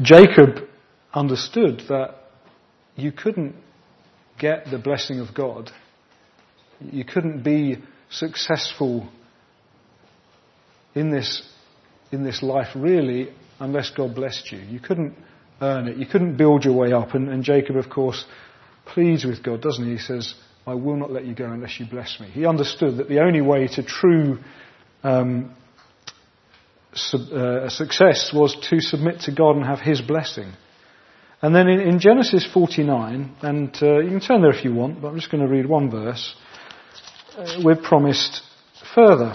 Jacob understood that you couldn't get the blessing of God. You couldn't be successful in this life really unless God blessed you. You couldn't earn it. You couldn't build your way up. And Jacob, of course, pleads with God, doesn't he? He says, I will not let you go unless you bless me. He understood that the only way to true success was to submit to God and have his blessing. And then in Genesis 49, and you can turn there if you want, but I'm just going to read one verse. We're promised further.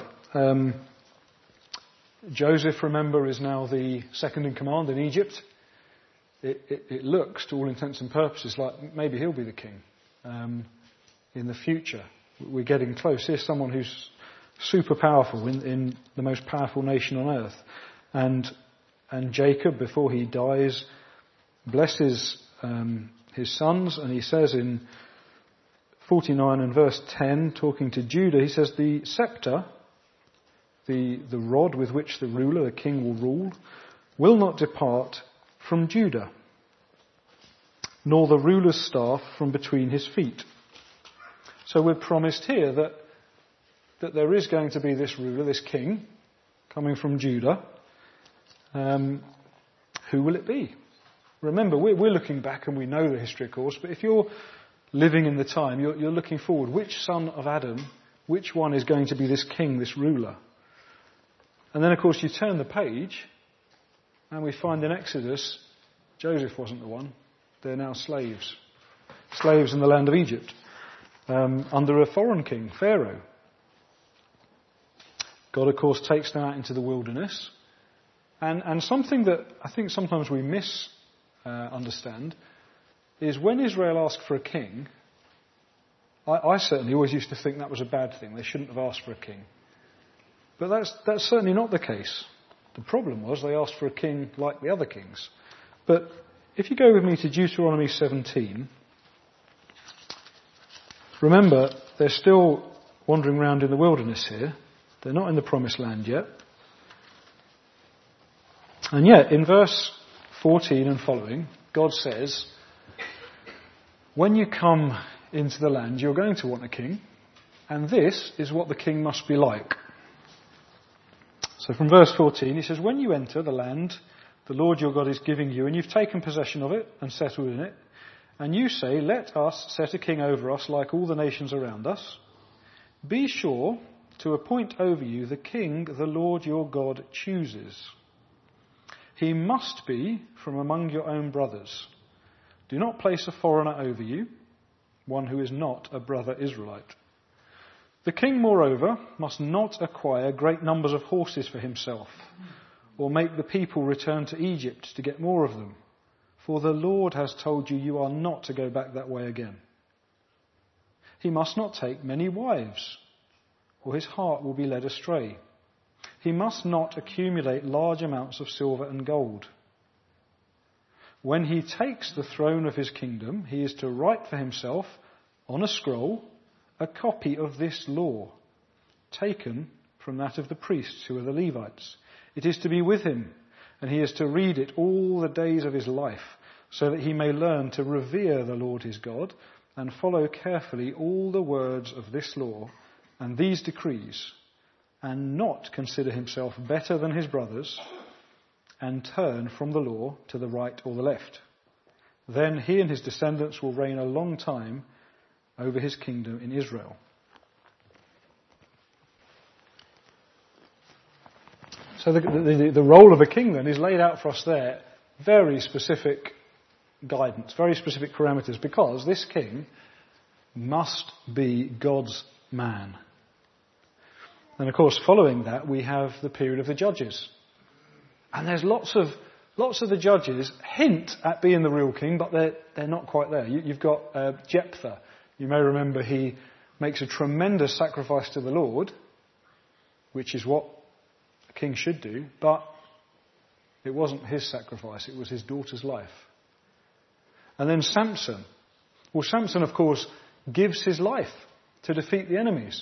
Joseph, remember, is now the second in command in Egypt. It looks, to all intents and purposes, like maybe he'll be the king in the future. We're getting close. Here's someone who's super powerful in the most powerful nation on earth. And Jacob, before he dies, blesses his sons, and he says in 49 and verse 10, talking to Judah, he says, the scepter, the rod with which the ruler, the king, will rule, will not depart from Judah, nor the ruler's staff from between his feet. So we're promised here that there is going to be this ruler, this king, coming from Judah. Who will it be? Remember, we're looking back and we know the history, of course, but if you're living in the time, you're looking forward. Which son of Adam, which one is going to be this king, this ruler? And then, of course, you turn the page and we find in Exodus, Joseph wasn't the one. They're now slaves. Slaves in the land of Egypt, under a foreign king, Pharaoh. God, of course, takes them out into the wilderness. And something that I think sometimes we misunderstand is when Israel asked for a king, I certainly always used to think that was a bad thing. They shouldn't have asked for a king. But that's certainly not the case. The problem was they asked for a king like the other kings. But if you go with me to Deuteronomy 17, remember, they're still wandering around in the wilderness here. They're not in the promised land yet. And yet, in verse 14 and following, God says, when you come into the land, you're going to want a king, and this is what the king must be like. So from verse 14, he says, when you enter the land the Lord your God is giving you, and you've taken possession of it and settled in it, and you say, let us set a king over us like all the nations around us, be sure to appoint over you the king the Lord your God chooses. He must be from among your own brothers. Do not place a foreigner over you, one who is not a brother Israelite. The king, moreover, must not acquire great numbers of horses for himself, or make the people return to Egypt to get more of them. For the Lord has told you, you are not to go back that way again. He must not take many wives, or his heart will be led astray. He must not accumulate large amounts of silver and gold. When he takes the throne of his kingdom, he is to write for himself on a scroll a copy of this law, taken from that of the priests who are the Levites. It is to be with him, and he is to read it all the days of his life, so that he may learn to revere the Lord his God and follow carefully all the words of this law and these decrees, and not consider himself better than his brothers, and turn from the law to the right or the left. Then he and his descendants will reign a long time over his kingdom in Israel. So the role of a king then is laid out for us there. Very specific guidance, very specific parameters, because this king must be God's man. And of course, following that, we have the period of the judges. And there's lots of the judges hint at being the real king, but they're not quite there. You've got Jephthah. You may remember he makes a tremendous sacrifice to the Lord, which is what a king should do, but it wasn't his sacrifice, it was his daughter's life. And then Samson. Well, Samson, of course, gives his life to defeat the enemies.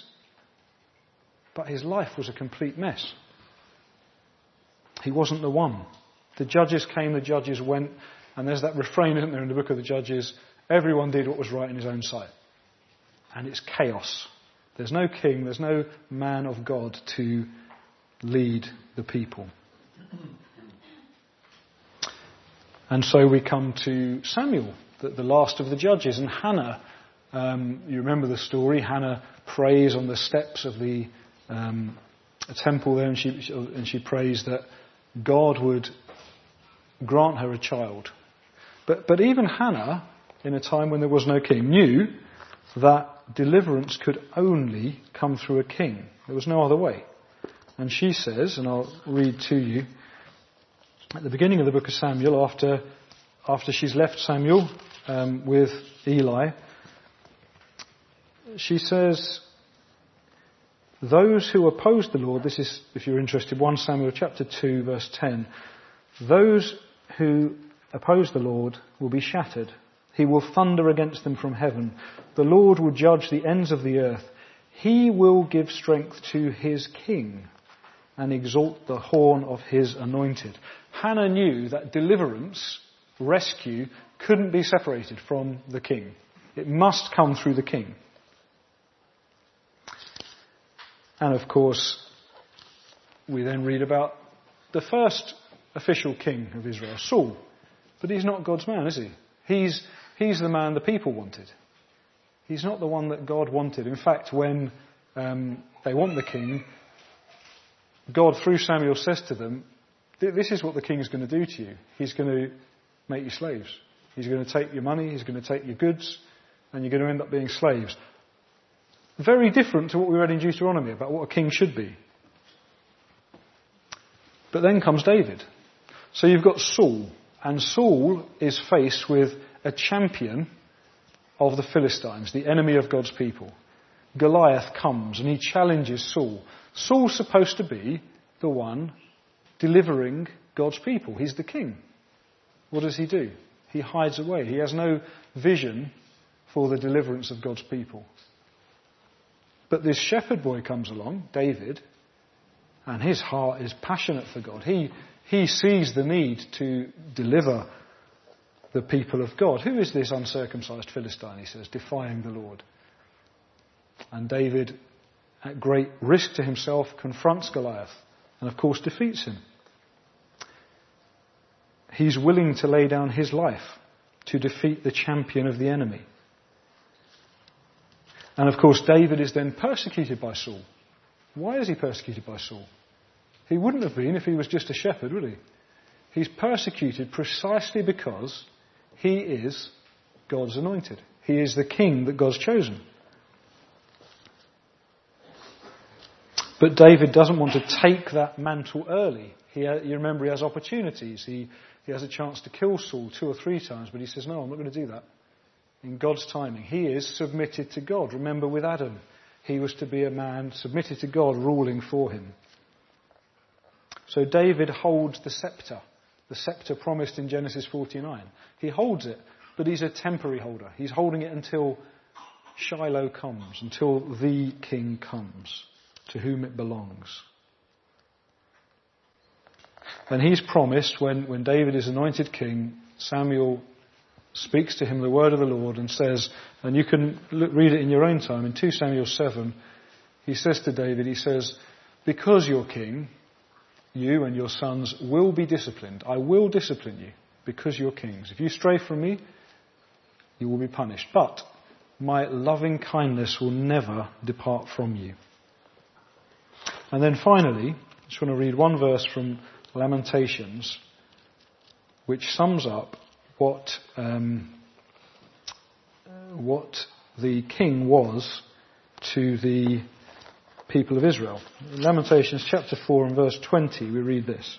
But his life was a complete mess. He wasn't the one. The judges came, the judges went, and there's that refrain, isn't there, in the book of the Judges, everyone did what was right in his own sight. And it's chaos. There's no king, there's no man of God to lead the people. And so we come to Samuel, the last of the judges, and Hannah. You remember the story. Hannah prays on the steps of the temple there, and she prays that God would grant her a child. But even Hannah, in a time when there was no king, knew that deliverance could only come through a king. There was no other way. And she says, and I'll read to you, at the beginning of the book of Samuel, after she's left Samuel with Eli, she says, those who oppose the Lord, this is, if you're interested, 1 Samuel chapter 2, verse 10, those who oppose the Lord will be shattered. He will thunder against them from heaven. The Lord will judge the ends of the earth. He will give strength to his king and exalt the horn of his anointed. Hannah knew that deliverance, rescue, couldn't be separated from the king. It must come through the king. And of course, we then read about the first official king of Israel, Saul. But he's not God's man, is he? He's the man the people wanted. He's not the one that God wanted. In fact, when they want the king, God, through Samuel, says to them, this is what the king is going to do to you. He's going to make you slaves. He's going to take your money, he's going to take your goods, and you're going to end up being slaves. Very different to what we read in Deuteronomy about what a king should be. But then comes David. So you've got Saul, and Saul is faced with a champion of the Philistines, the enemy of God's people. Goliath comes and he challenges Saul. Saul's supposed to be the one delivering God's people. He's the king. What does he do? He hides away. He has no vision for the deliverance of God's people. But this shepherd boy comes along, David, and his heart is passionate for God. He sees the need to deliver the people of God. Who is this uncircumcised Philistine, he says, defying the Lord? And David, at great risk to himself, confronts Goliath and, of course, defeats him. He's willing to lay down his life to defeat the champion of the enemy. And, of course, David is then persecuted by Saul. Why is he persecuted by Saul? He wouldn't have been if he was just a shepherd, would he? He's persecuted precisely because he is God's anointed. He is the king that God's chosen. But David doesn't want to take that mantle early. You remember, he has opportunities. He has a chance to kill Saul 2 or 3 times, but he says, no, I'm not going to do that. In God's timing. He is submitted to God. Remember with Adam, he was to be a man submitted to God, ruling for him. So David holds the scepter promised in Genesis 49. He holds it, but he's a temporary holder. He's holding it until Shiloh comes, until the king comes, to whom it belongs. And he's promised, when David is anointed king, Samuel speaks to him the word of the Lord and says, and you can read it in your own time, in 2 Samuel 7, he says to David, he says, because you're king, you and your sons will be disciplined. I will discipline you because you're kings. If you stray from me, you will be punished. But my loving kindness will never depart from you. And then finally, I just want to read one verse from Lamentations, which sums up what the king was to the people of Israel. In Lamentations chapter 4 and verse 20, we read this.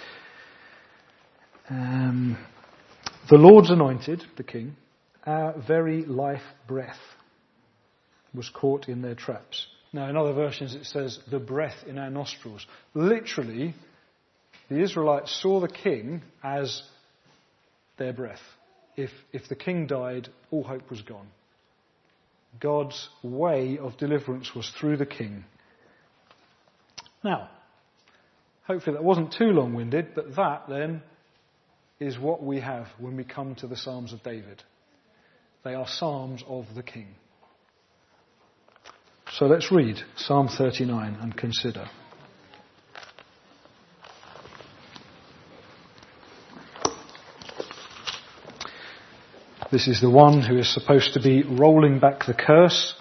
The Lord's anointed, the king, our very life breath was caught in their traps. Now, in other versions it says, the breath in our nostrils. Literally, the Israelites saw the king as their breath. If the king died, all hope was gone. God's way of deliverance was through the king. Now, hopefully that wasn't too long-winded, but that then is what we have when we come to the Psalms of David. They are Psalms of the King. So let's read Psalm 39 and consider. This is the one who is supposed to be rolling back the curse,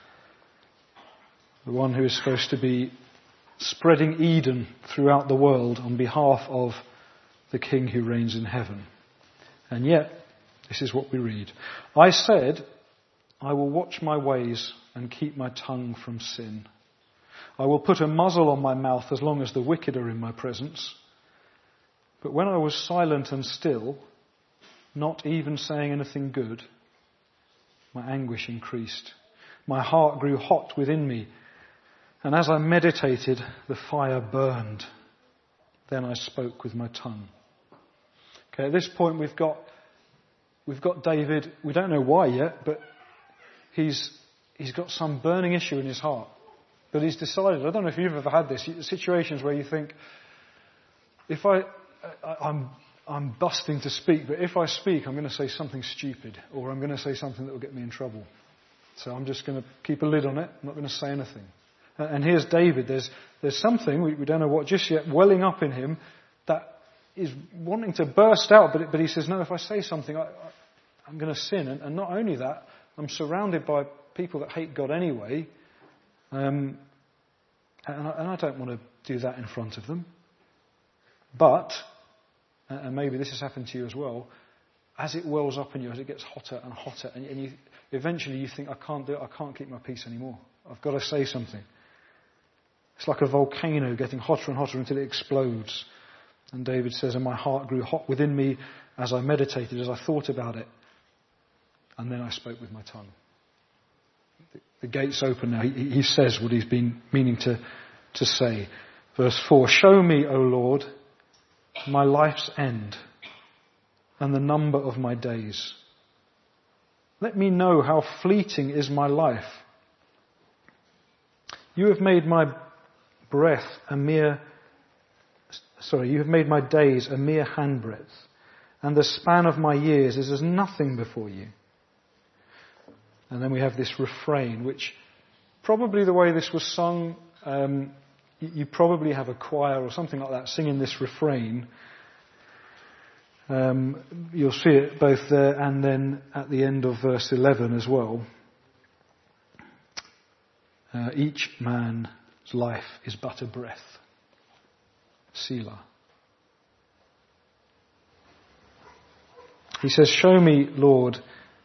the one who is supposed to be spreading Eden throughout the world on behalf of the King who reigns in heaven. And yet, this is what we read. I said, I will watch my ways and keep my tongue from sin. I will put a muzzle on my mouth as long as the wicked are in my presence. But when I was silent and still, not even saying anything good, my anguish increased. My heart grew hot within me. And as I meditated, the fire burned. Then I spoke with my tongue. Okay, at this point we've got David. We don't know why yet, but he's got some burning issue in his heart. But he's decided, I don't know if you've ever had this, situations where you think, if I'm busting to speak, but if I speak, I'm going to say something stupid, or I'm going to say something that will get me in trouble. So I'm just going to keep a lid on it. I'm not going to say anything. And here's David. There's something, we don't know what just yet, welling up in him that is wanting to burst out, but he says, no, if I say something, I'm going to sin. And not only that, I'm surrounded by people that hate God anyway, and I don't want to do that in front of them. But, and maybe this has happened to you as well, as it wells up in you, as it gets hotter and hotter, and eventually you think, I can't do it, I can't keep my peace anymore. I've got to say something. It's like a volcano getting hotter and hotter until it explodes. And David says, and my heart grew hot within me as I meditated, as I thought about it. And then I spoke with my tongue. The gate's open now. He says what he's been meaning to say. Verse 4, show me, O Lord, my life's end and the number of my days. Let me know how fleeting is my life. You have made my days a mere handbreadth, and the span of my years is as nothing before you. And then we have this refrain, which probably the way this was sung, you probably have a choir or something like that singing this refrain. You'll see it both there and then at the end of verse 11 as well. Each man's life is but a breath. Selah. He says, show me, Lord,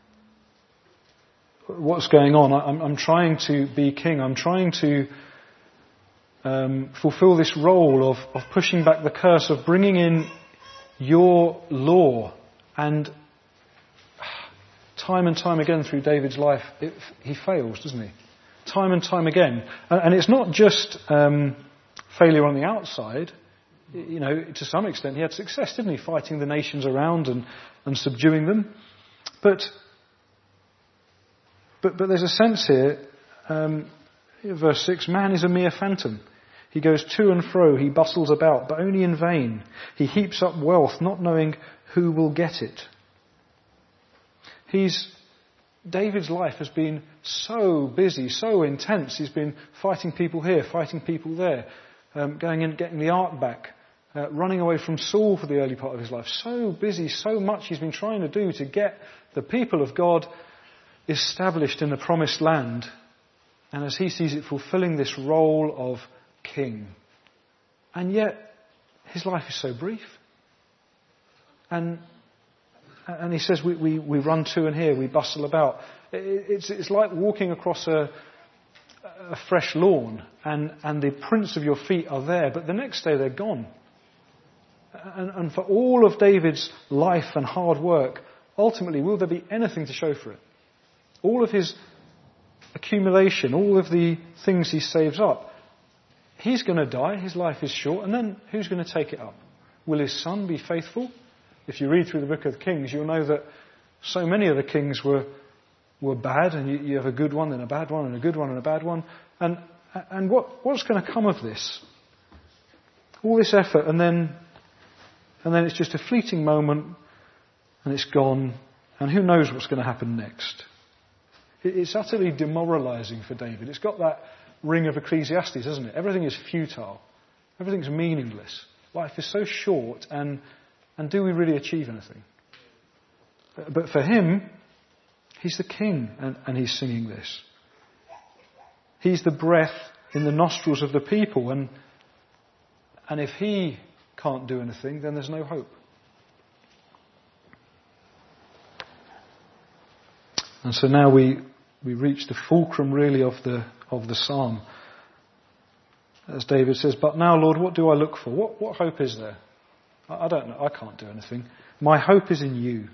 what's going on. I'm trying to be king. I'm trying to fulfill this role of pushing back the curse, of bringing in your law. And time and time again through David's life, he fails, doesn't he? Time and time again. And it's not just failure on the outside. You know, to some extent he had success, didn't he? Fighting the nations around and subduing them. But there's a sense here, verse 6, man is a mere phantom. He goes to and fro, he bustles about, but only in vain. He heaps up wealth, not knowing who will get it. David's life has been so busy, so intense. He's been fighting people here, fighting people there, going and getting the ark back, running away from Saul for the early part of his life. So busy, so much he's been trying to do to get the people of God established in the promised land. And as he sees it, fulfilling this role of king. And yet, his life is so brief. And he says, we run to and here, we bustle about. It's like walking across a fresh lawn, and the prints of your feet are there, but the next day they're gone. And for all of David's life and hard work, ultimately, will there be anything to show for it? All of his accumulation, all of the things he saves up, he's going to die, his life is short, and then who's going to take it up? Will his son be faithful? If you read through the book of the Kings, you'll know that so many of the kings were bad, and you have a good one, and a bad one, and a good one, and a bad one. And what's going to come of this? All this effort, and then and then it's just a fleeting moment and it's gone, and who knows what's going to happen next. It's utterly demoralising for David. It's got that ring of Ecclesiastes, hasn't it? Everything is futile. Everything's meaningless. Life is so short, and do we really achieve anything? But for him, he's the king, and he's singing this. He's the breath in the nostrils of the people, and if he can't do anything, then there's no hope. And so now we reach the fulcrum really of the psalm. As David says, "But now, Lord, what do I look for? What hope is there? I don't know. I can't do anything. My hope is in you.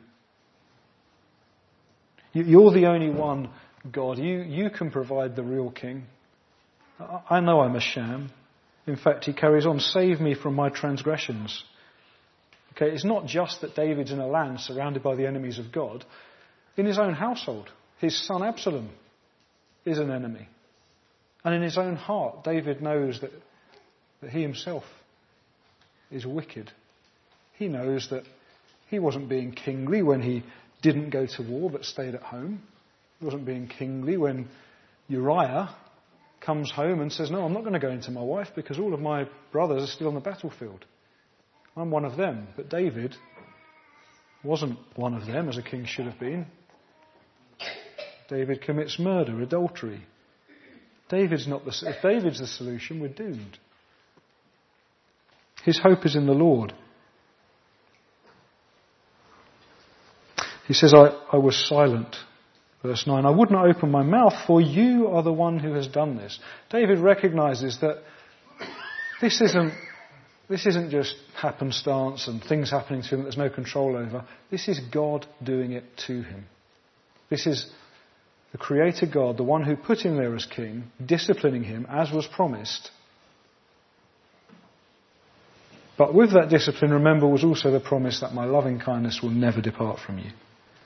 You're the only one, God. You can provide the real king. I know I'm a sham." In fact, he carries on, "Save me from my transgressions." Okay, it's not just that David's in a land surrounded by the enemies of God. In his own household, his son Absalom is an enemy. And in his own heart, David knows that he himself is wicked. He knows that he wasn't being kingly when he didn't go to war but stayed at home. He wasn't being kingly when Uriah comes home and says, "No, I'm not going to go into my wife because all of my brothers are still on the battlefield. I'm one of them." But David wasn't one of them, as a king should have been. David commits murder, adultery. If David's the solution, we're doomed. His hope is in the Lord. He says, I was silent. Verse 9, "I would not open my mouth, for you are the one who has done this." David recognises that this isn't just happenstance and things happening to him that there's no control over. This is God doing it to him. This is the Creator God, the one who put him there as king, disciplining him as was promised. But with that discipline, remember, was also the promise that my loving kindness will never depart from you.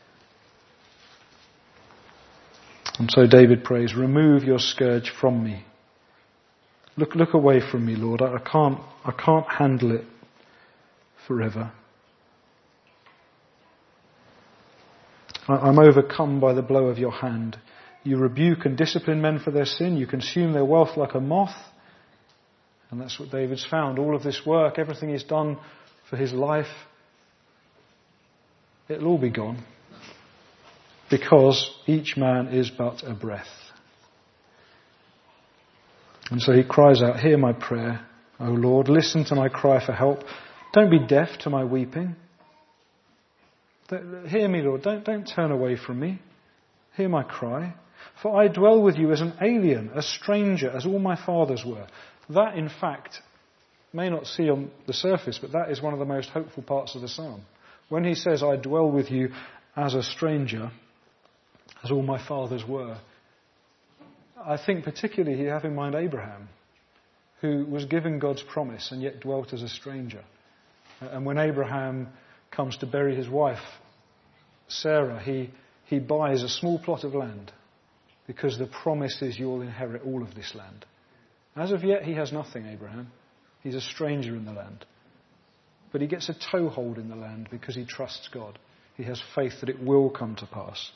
And so David prays, "Remove your scourge from me. Look away from me, Lord. I can't handle it forever. I'm overcome by the blow of your hand. You rebuke and discipline men for their sin. You consume their wealth like a moth." And that's what David's found. All of this work, everything he's done for his life, it'll all be gone. Because each man is but a breath. And so he cries out, "Hear my prayer, O Lord. Listen to my cry for help. Don't be deaf to my weeping. Hear me, Lord. Don't turn away from me. Hear my cry. For I dwell with you as an alien, a stranger, as all my fathers were." That, in fact, may not see on the surface, but that is one of the most hopeful parts of the psalm. When he says, "I dwell with you as a stranger, as all my fathers were," I think particularly you have in mind Abraham, who was given God's promise and yet dwelt as a stranger. And when Abraham comes to bury his wife, Sarah, he buys a small plot of land because the promise is you'll inherit all of this land. As of yet, he has nothing, Abraham. He's a stranger in the land. But he gets a toehold in the land because he trusts God. He has faith that it will come to pass.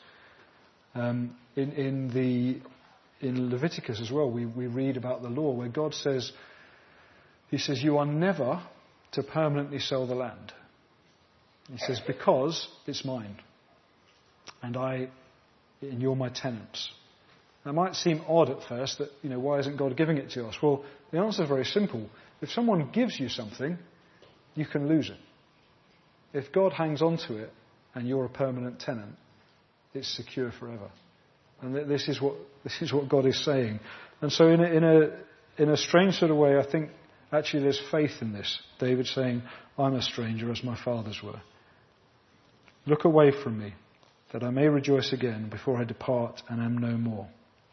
In Leviticus as well, we read about the law where God says, he says, "You are never to permanently sell the land." He says, "Because it's mine. And you're my tenants." That might seem odd at first that, why isn't God giving it to us? Well, the answer is very simple. If someone gives you something, you can lose it. If God hangs on to it and you're a permanent tenant, it's secure forever. And this is what God is saying. And so in a strange sort of way, I think actually there's faith in this. David saying, "I'm a stranger as my fathers were. Look away from me, that I may rejoice again before I depart and am no more."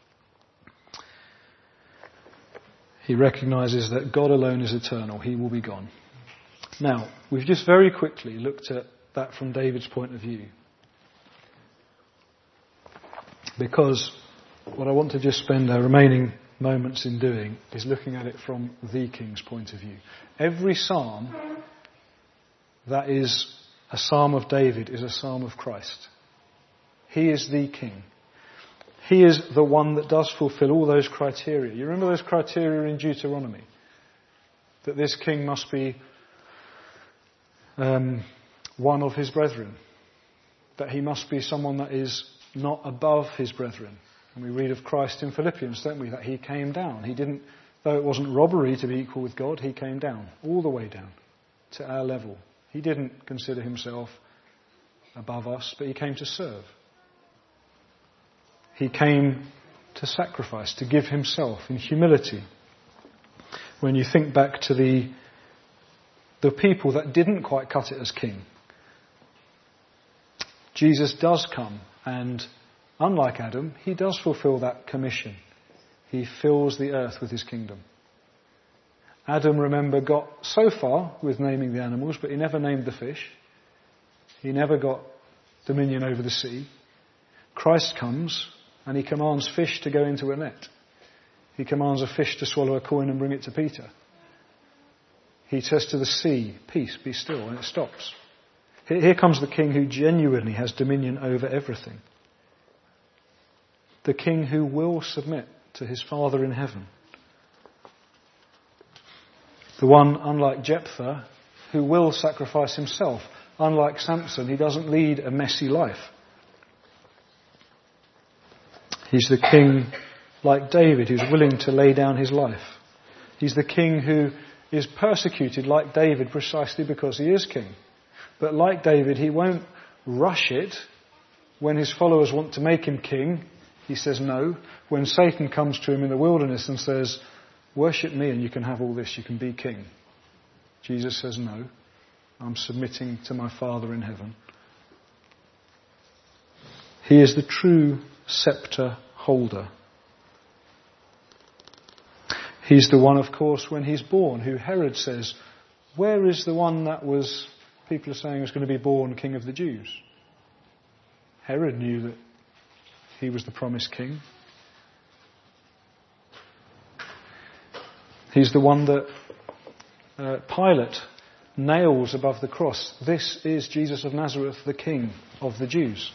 He recognises that God alone is eternal. He will be gone. Now, we've just very quickly looked at that from David's point of view. Because what I want to just spend our remaining moments in doing is looking at it from the King's point of view. Every psalm that is a psalm of David is a psalm of Christ. He is the king. He is the one that does fulfill all those criteria. You remember those criteria in Deuteronomy? That this king must be one of his brethren. That he must be someone that is not above his brethren. And we read of Christ in Philippians, don't we? That he came down. He didn't, though it wasn't robbery to be equal with God, he came down, all the way down to our level. He didn't consider himself above us, but he came to serve. He came to sacrifice, to give himself in humility. When you think back to the people that didn't quite cut it as king, Jesus does come, and unlike Adam, he does fulfill that commission. He fills the earth with his kingdom. Adam, remember, got so far with naming the animals, but he never named the fish. He never got dominion over the sea. Christ comes and he commands fish to go into a net. He commands a fish to swallow a coin and bring it to Peter. He says to the sea, "Peace, be still," and it stops. Here comes the king who genuinely has dominion over everything. The king who will submit to his Father in heaven. The one, unlike Jephthah, who will sacrifice himself. Unlike Samson, he doesn't lead a messy life. He's the king, like David, who's willing to lay down his life. He's the king who is persecuted, like David, precisely because he is king. But like David, he won't rush it. When his followers want to make him king, he says no. When Satan comes to him in the wilderness and says, "Worship me and you can have all this, you can be king," Jesus says, "No, I'm submitting to my Father in heaven." He is the true scepter holder. He's the one, of course, when he's born, who Herod says, "Where is the one that was," people are saying, was going to be born King of the Jews? Herod knew that he was the promised king. He's the one that Pilate nails above the cross. "This is Jesus of Nazareth, the King of the Jews."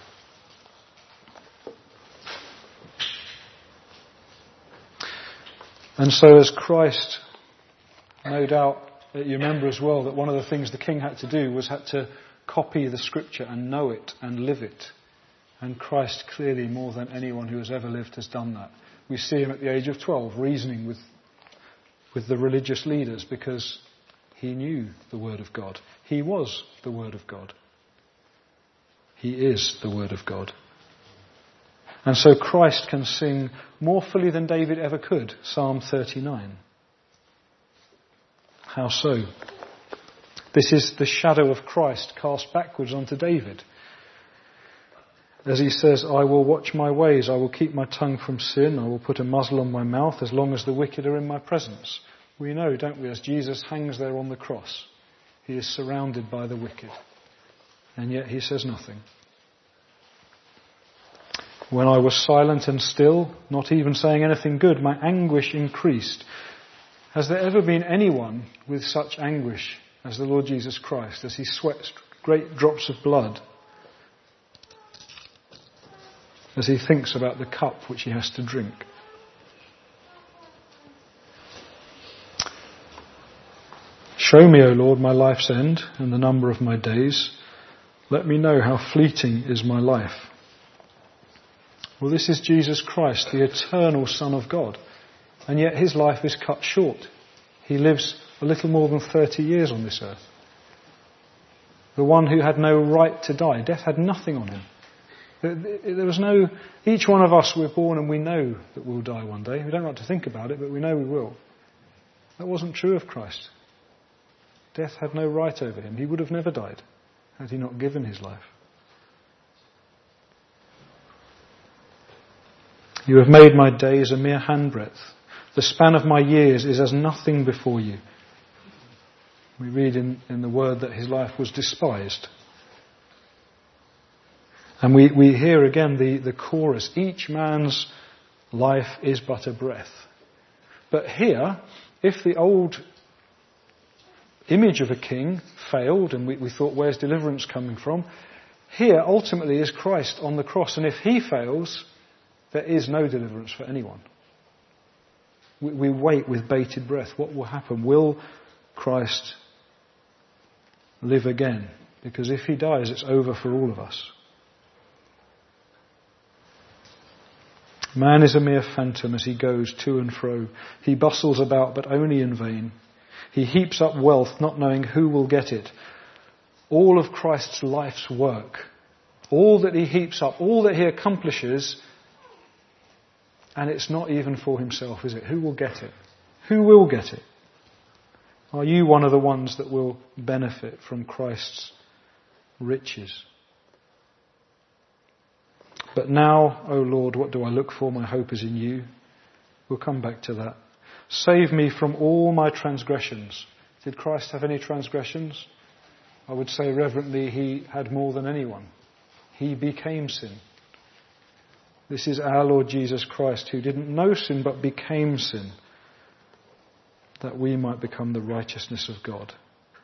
And so as Christ, no doubt, you remember as well that one of the things the king had to do was had to copy the scripture and know it and live it. And Christ clearly, more than anyone who has ever lived, has done that. We see him at the age of 12 reasoning with the religious leaders because he knew the Word of God. He was the Word of God. He is the Word of God. And so Christ can sing more fully than David ever could, Psalm 39. How so? This is the shadow of Christ cast backwards onto David. As he says, "I will watch my ways, I will keep my tongue from sin, I will put a muzzle on my mouth as long as the wicked are in my presence." We know, don't we, as Jesus hangs there on the cross, he is surrounded by the wicked. And yet he says nothing. "When I was silent and still, not even saying anything good, my anguish increased." Has there ever been anyone with such anguish as the Lord Jesus Christ, as he sweats great drops of blood, as he thinks about the cup which he has to drink? "Show me, O Lord, my life's end and the number of my days. Let me know how fleeting is my life." Well, this is Jesus Christ, the eternal Son of God. And yet his life is cut short. He lives a little more than 30 years on this earth. The one who had no right to die. Death had nothing on him. There was no... Each one of us, we're born and we know that we'll die one day. We don't like to think about it, but we know we will. That wasn't true of Christ. Death had no right over him. He would have never died had he not given his life. "You have made my days a mere handbreadth. The span of my years is as nothing before you." We read in the word that his life was despised. And we hear again the chorus, "Each man's life is but a breath." But here, if the old image of a king failed, and we thought, where's deliverance coming from? Here, ultimately, is Christ on the cross, and if he fails, there is no deliverance for anyone. We wait with bated breath. What will happen? Will Christ live again? Because if he dies, it's over for all of us. Man is a mere phantom as he goes to and fro. He bustles about, but only in vain. He heaps up wealth, not knowing who will get it. All of Christ's life's work, all that he heaps up, all that he accomplishes, and it's not even for himself, is it? Who will get it? Who will get it? Are you one of the ones that will benefit from Christ's riches? But now, O Lord, what do I look for? My hope is in you. We'll come back to that. Save me from all my transgressions. Did Christ have any transgressions? I would say reverently, he had more than anyone. He became sin. This is our Lord Jesus Christ, who didn't know sin but became sin, that we might become the righteousness of God.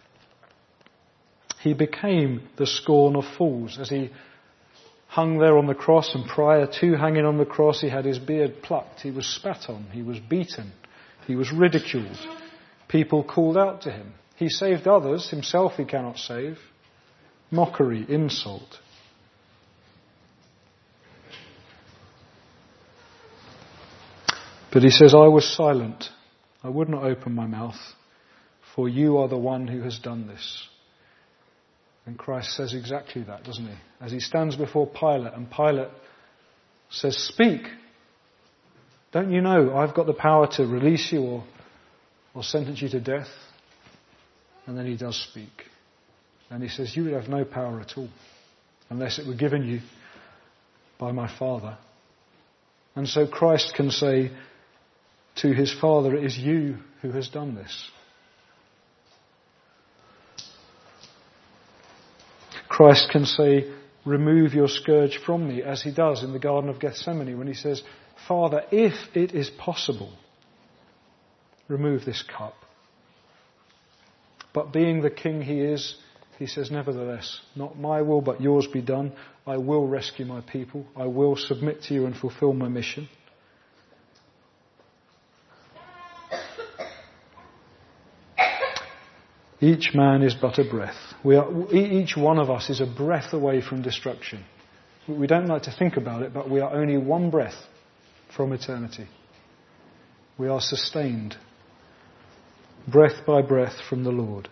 He became the scorn of fools as he hung there on the cross, and prior to hanging on the cross he had his beard plucked, he was spat on, he was beaten, he was ridiculed. People called out to him. He saved others, himself he cannot save. Mockery, insult. But he says, I was silent. I would not open my mouth, for you are the one who has done this. And Christ says exactly that, doesn't he? As he stands before Pilate, and Pilate says, speak. Don't you know I've got the power to release you or sentence you to death? And then he does speak. And he says, you would have no power at all, unless it were given you by my Father. And so Christ can say to his Father, it is you who has done this. Christ can say, remove your scourge from me, as he does in the Garden of Gethsemane when he says, Father, if it is possible, remove this cup. But being the king he is, he says, nevertheless, not my will but yours be done. I will rescue my people. I will submit to you and fulfill my mission. Each man is but a breath. Each one of us is a breath away from destruction. We don't like to think about it, but we are only one breath from eternity. We are sustained, breath by breath, from the Lord.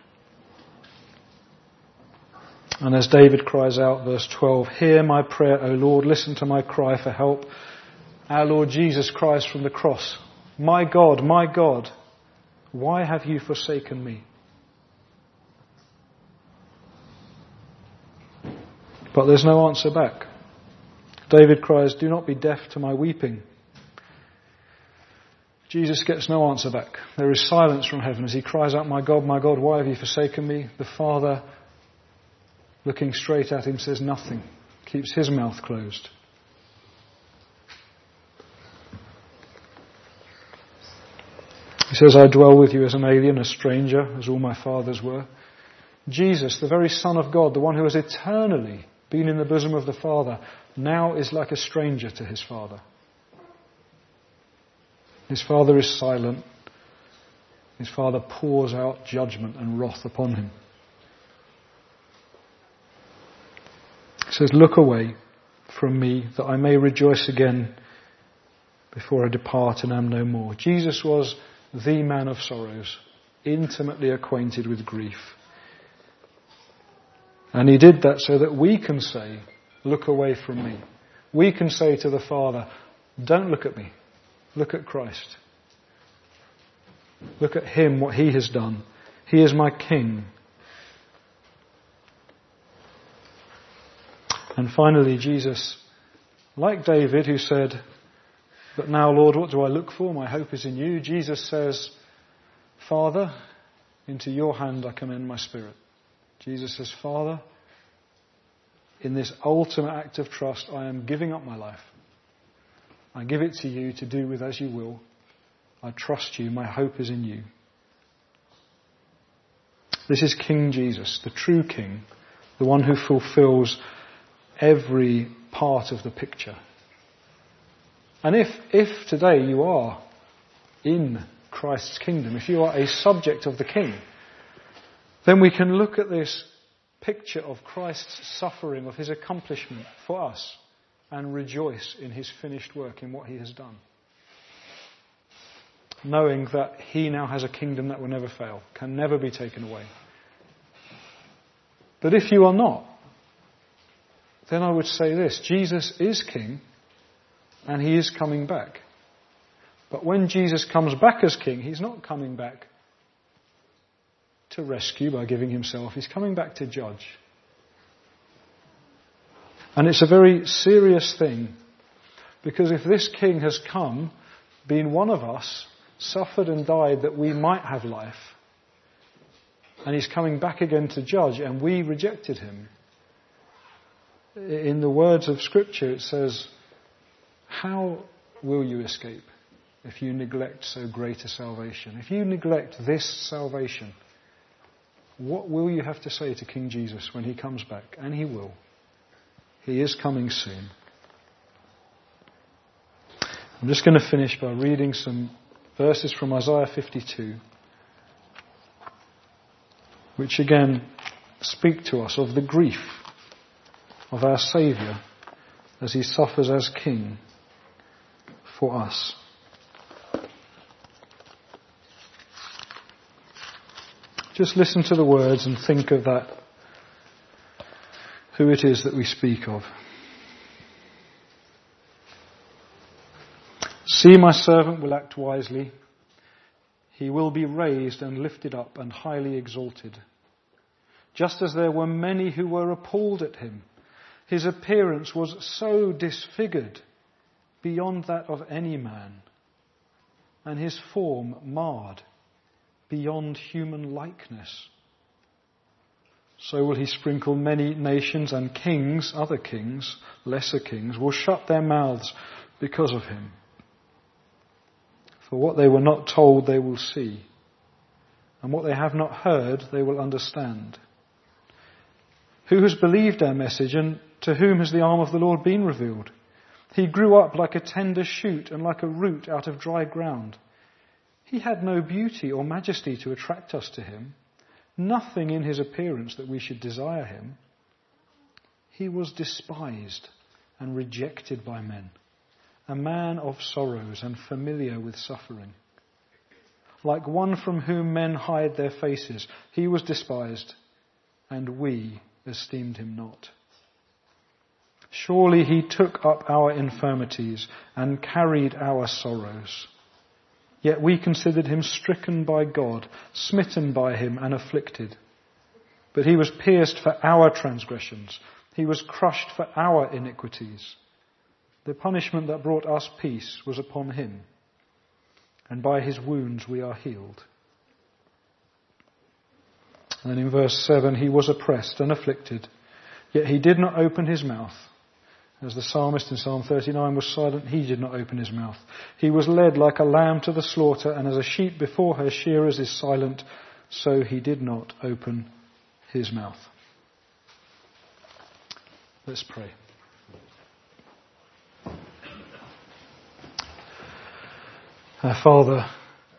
And as David cries out, verse 12, hear my prayer, O Lord, listen to my cry for help. Our Lord Jesus cries from the cross, my God, why have you forsaken me? But there's no answer back. David cries, do not be deaf to my weeping. Jesus gets no answer back. There is silence from heaven as he cries out, my God, why have you forsaken me? The Father, looking straight at him, says nothing, keeps his mouth closed. He says, I dwell with you as an alien, a stranger, as all my fathers were. Jesus, the very Son of God, the one who has eternally been in the bosom of the Father, now is like a stranger to his Father. His Father is silent. His Father pours out judgment and wrath upon him. He says, look away from me that I may rejoice again before I depart and am no more. Jesus was the man of sorrows, intimately acquainted with grief. And he did that so that we can say, look away from me. We can say to the Father, don't look at me. Look at Christ. Look at him, what he has done. He is my King. And finally, Jesus, like David, who said, but now, Lord, what do I look for? My hope is in you. Jesus says, Father, into your hand I commend my spirit. Jesus says, Father, in this ultimate act of trust, I am giving up my life. I give it to you to do with as you will. I trust you. My hope is in you. This is King Jesus, the true King, the one who fulfills every part of the picture. And if today you are in Christ's kingdom, if you are a subject of the King, then we can look at this picture of Christ's suffering, of his accomplishment for us, and rejoice in his finished work, in what he has done. Knowing that he now has a kingdom that will never fail, can never be taken away. But if you are not, then I would say this: Jesus is King, and he is coming back. But when Jesus comes back as King, he's not coming back to rescue by giving himself. He's coming back to judge. And it's a very serious thing, because if this King has come, been one of us, suffered and died that we might have life, and he's coming back again to judge, and we rejected him, in the words of Scripture it says, how will you escape if you neglect so great a salvation? If you neglect this salvation, what will you have to say to King Jesus when he comes back? And he will. He is coming soon. I'm just going to finish by reading some verses from Isaiah 52, which again speak to us of the grief of our Saviour as he suffers as King for us. Just listen to the words and think of that, who it is that we speak of. See, my servant will act wisely. He will be raised and lifted up and highly exalted. Just as there were many who were appalled at him, his appearance was so disfigured beyond that of any man, and his form marred beyond human likeness. So will he sprinkle many nations, and kings, other kings, lesser kings, will shut their mouths because of him. For what they were not told they will see, and what they have not heard they will understand. Who has believed our message, and to whom has the arm of the Lord been revealed? He grew up like a tender shoot and like a root out of dry ground. He had no beauty or majesty to attract us to him, nothing in his appearance that we should desire him. He was despised and rejected by men, a man of sorrows and familiar with suffering. Like one from whom men hide their faces, he was despised, and we esteemed him not. Surely he took up our infirmities and carried our sorrows. Yet we considered him stricken by God, smitten by him and afflicted. But he was pierced for our transgressions. He was crushed for our iniquities. The punishment that brought us peace was upon him, and by his wounds we are healed. And then in verse 7, he was oppressed and afflicted, yet he did not open his mouth. As the psalmist in Psalm 39 was silent, he did not open his mouth. He was led like a lamb to the slaughter, and as a sheep before her shearers is silent, so he did not open his mouth. Let's pray. Our Father,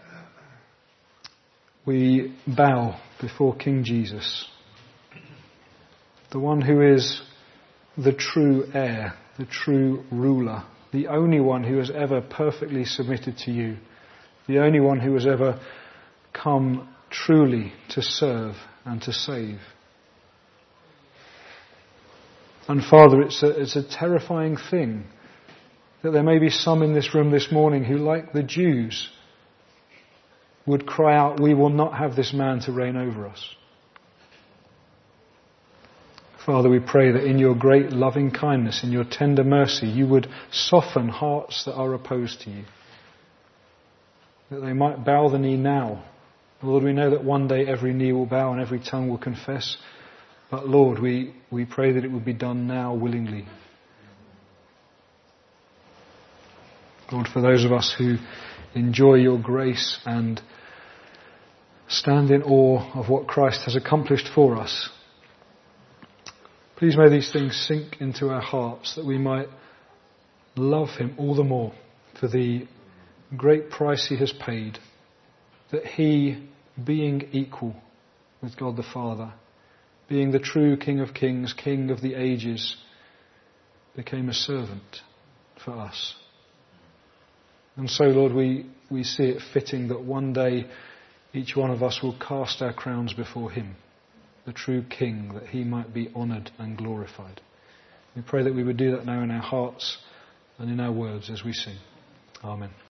we bow before King Jesus, the one who is the true heir, the true ruler, the only one who has ever perfectly submitted to you, the only one who has ever come truly to serve and to save. And Father, it's a terrifying thing that there may be some in this room this morning who, like the Jews, would cry out, "We will not have this man to reign over us." Father, we pray that in your great loving kindness, in your tender mercy, you would soften hearts that are opposed to you, that they might bow the knee now. Lord, we know that one day every knee will bow and every tongue will confess, but Lord, we pray that it would be done now willingly. Lord, for those of us who enjoy your grace and stand in awe of what Christ has accomplished for us. Please may these things sink into our hearts, that we might love him all the more for the great price he has paid, that he, being equal with God the Father, being the true King of Kings, King of the ages, became a servant for us. And so, Lord, we see it fitting that one day each one of us will cast our crowns before him, the true King, that he might be honoured and glorified. We pray that we would do that now in our hearts and in our words as we sing. Amen.